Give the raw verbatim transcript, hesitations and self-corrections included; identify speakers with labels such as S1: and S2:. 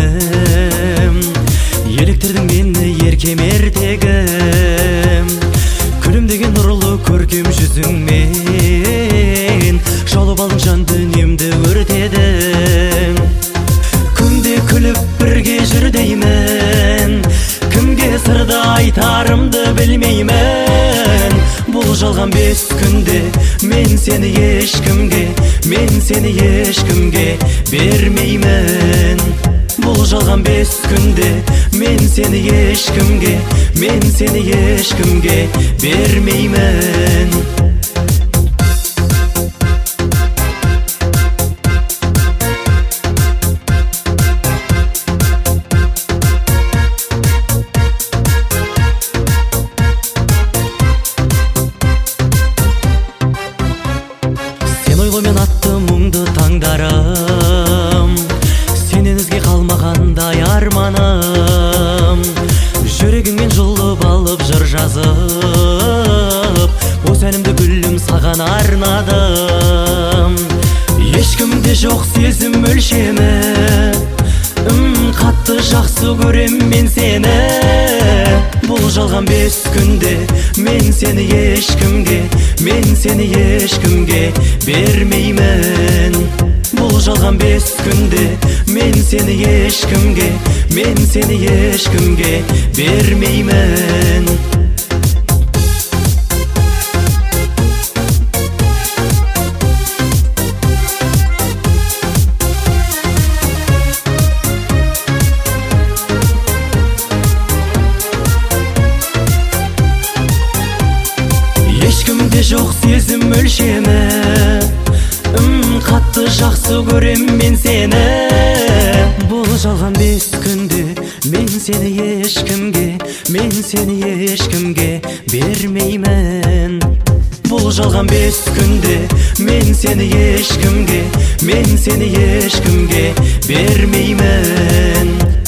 S1: Еліктірдің мені еркем ертегім, күлімдеген нұрлы көркем жүзіңмен шалып алдың жан дүниемді өртедің. Күнде күліп бірге жүр деймін, кімге сырды айтарымды білмеймін. Бұл жалған бес күнде мен сені ешкімге, мен сені ешкімге бермеймін. Бұл жалған бес күнде мен сені ешкімге, мен сені ешкімге бермеймін. Ойлымен атты мұңды таңдарым, сенен өзге қалмағандай арманым. Жүрегіңмен жұлып алып жыр жазып, осы әнімді гүлім саған арнадым. Ешкімде жоқ сезім өлшемі, қатты жақсы көрем мен сені. Бұл жалған бес күнде мен сені ешкімге, мен сені ешкімге бермеймін. Бұл жалған бес күнде мен сені ешкімге, мен сені ешкімге бермеймін. Ешкімде жоқ сезім өлшемі, қатты жақсы көрем мен сені. Бұл жалған бес күнде мен сені ешкімге, мен сені ешкімге бермеймін. Бұл жалған бес күнде мен сені ешкімге, мен сені ешкімге бермеймін.